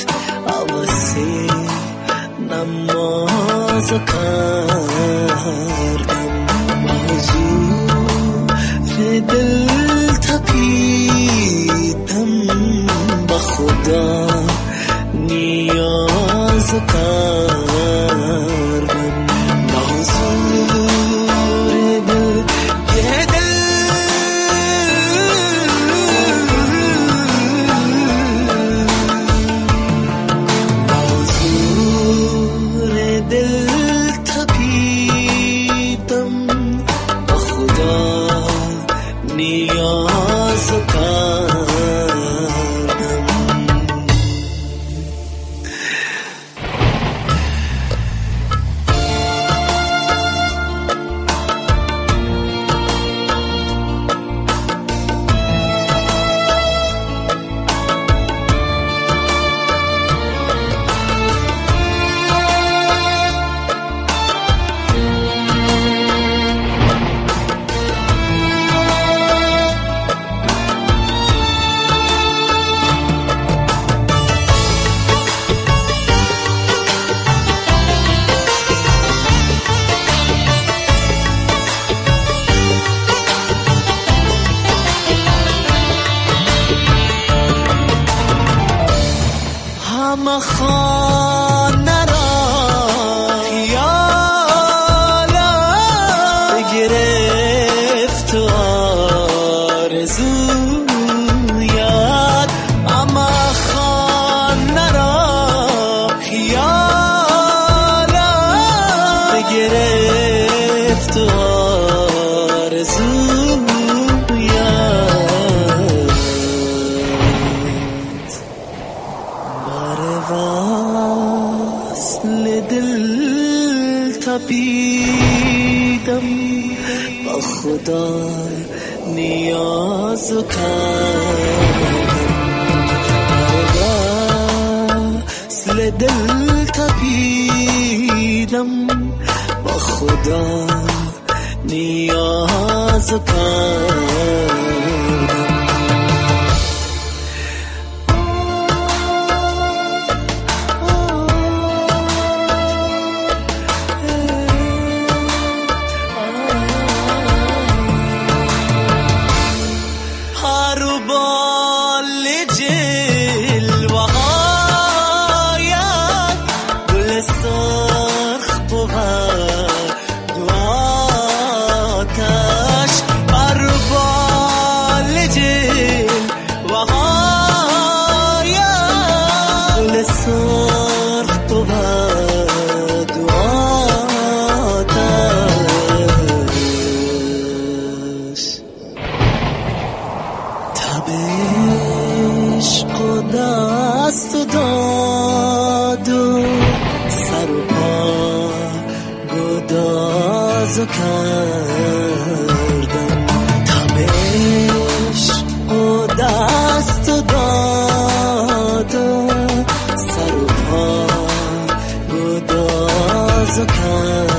عوضی نمازو کردم حضور دل تپیدم با خدا نیازو کردم با حضور دل یه دل با حضور دل تپیدم با خدا نیازو کردم همه خانه را خیالت گرفت و آرزویت همه خانه را خیالت گرفت و وصل دل تپیدم با خدا نیازو کردم وصل دل تپیدم با خدا نیازو کردم عشق و دست و داد و سر و پا گدازو کردم تب عشق و دست و داد و سر و پا گدازو کردم